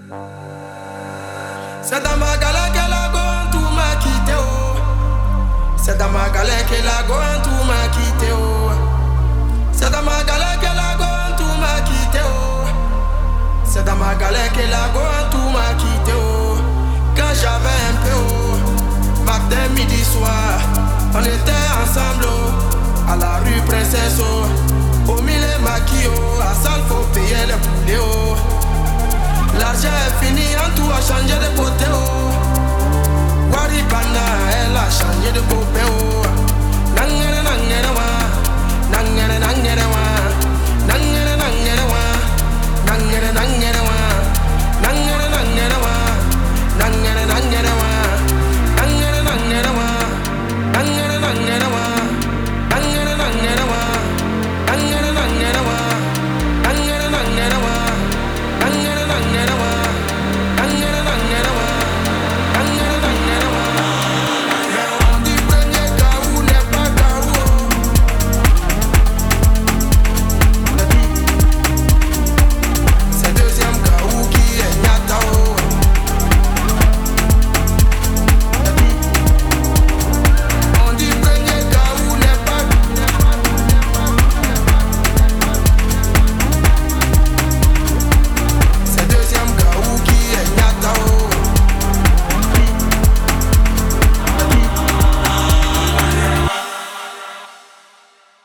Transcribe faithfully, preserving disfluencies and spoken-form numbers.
C'est dans ma galère que la gomme tout m'a quitté oh. C'est dans ma galère que la gomme tout m'a quitté oh. C'est dans ma galère que la gomme tout m'a quitté oh. C'est dans ma galère que la gomme tout m'a quitté oh. Quand j'avais un peu oh. Matin, midi, soir, on était ensemble oh. À la rue Princesse oh. Au milieu